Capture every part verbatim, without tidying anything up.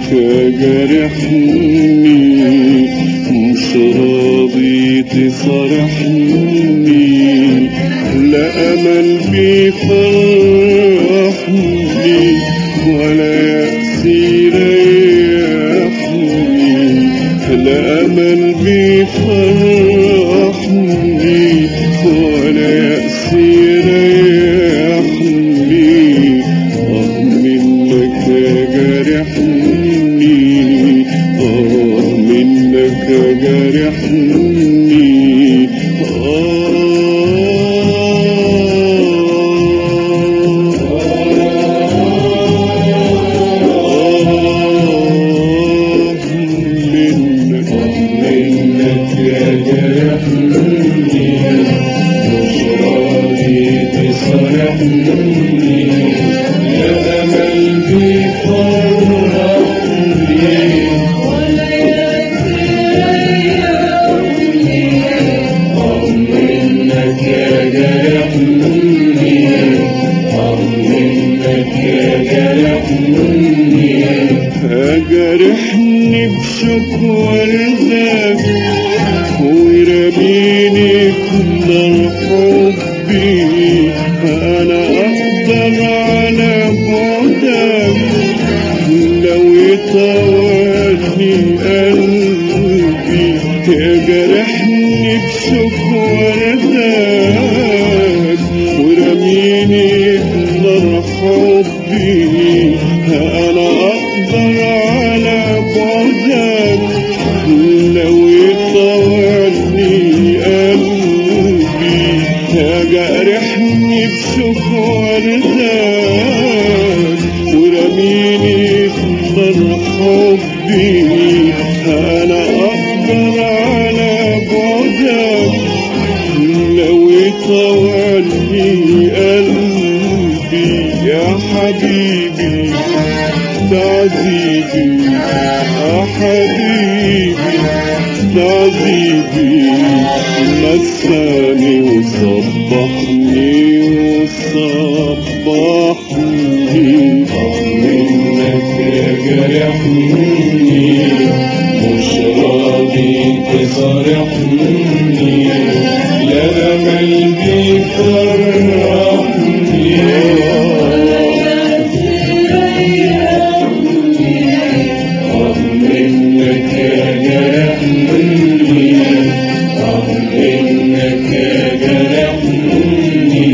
جرحني مش راضي تصارحني، لا أمل بيفرحني ولا يأس يريحني، لا أمل بيفرحني ولا يأس يريحني. آه منك جرحني، آه منك جرحني، جرحني بشكوى رداك ورميني كل حبي، أنا أقدر على بعدك لو يطولني قلبي. جرحني بشكوى رداك ورميني كل حبي، أنا أقدر على بعدك لو يطولني قلبي. جرحني بشكوى رداك ورميني في نار حبي، أنا أقدر على بعدك لو يطولني قلبي. يا حبيبي تعذيبي، يا حبيبي تعذيبي، نساني وصبحني وصبحني. منك جرحني مش راضي تصارحني، لا أمل بيفرحني منك جرحني، آه منك جرحني.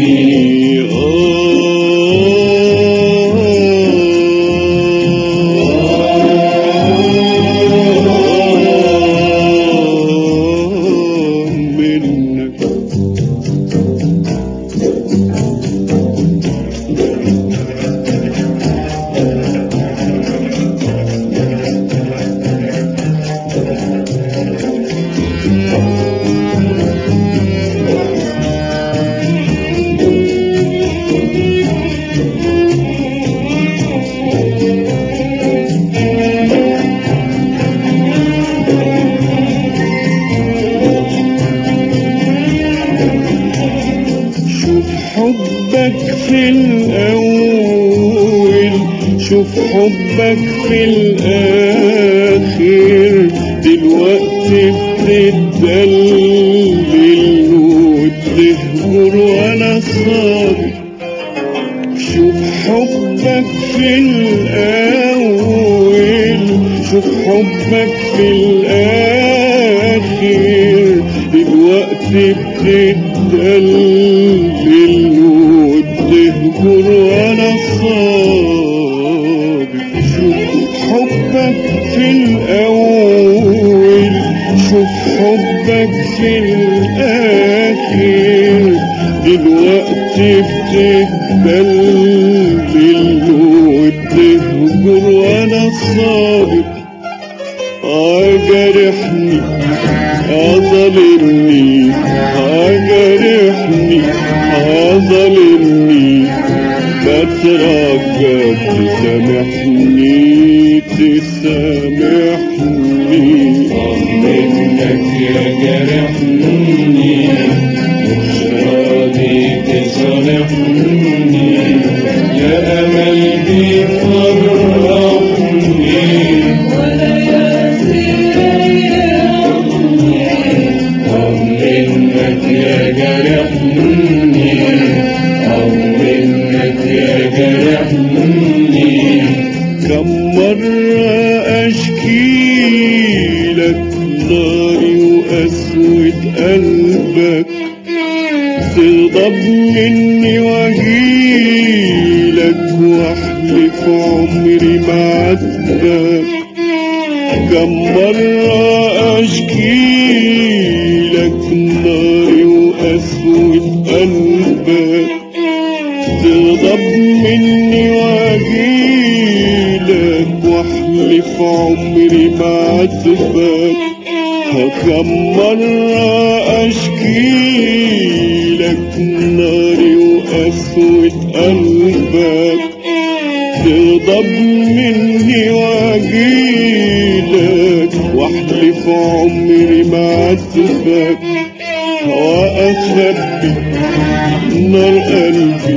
حبك في الأول شوف حبك في الآخر، دلوقتي بتتدلل وتهجر وأنا صابر. شوف حبك في الأول شوف حبك في الآخر، دلوقتي بتتدلل وتهجر وأنا صابر. شوف حبك في الأول شوف حبك في الآخر، دلوقتي بتتدلل وتهجر وأنا صابر. جرحني ظلمني، جرحني ظلمني، بترجى تسامحني تسامحني. منك يا جرحني مش راضي تصالحني، يا أمل بيفرحني كم مرة أشكيلك ناري وقسوة قلبك، تغضب مني واجيلك واحلف عمري ما عاتبك. كم مرة أشكيلك ناري وقسوة قلبك، تغضب مني واجيلك واحلف عمري ما عاتبك. كم مرة أشكيلك ناري وقسوة قلبك، تغضب مني واجيلك واحلف عمري ما عاتبك. وأخبي نار قلبي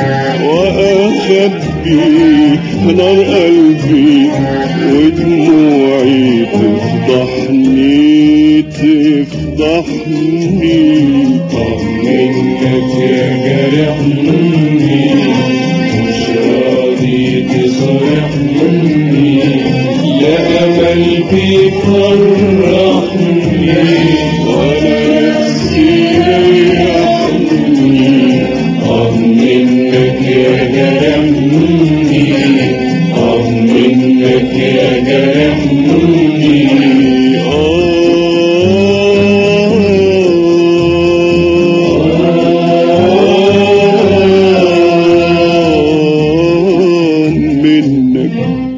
وأخبي نار قلبي ودموعي تفضحني تفضحني. طمنك يا جرحني مش راضي تصرحني، لا أمل بيفرحني ولا نفسي ريحني. طمنك يا جرحني طمنك يا جرحني. منك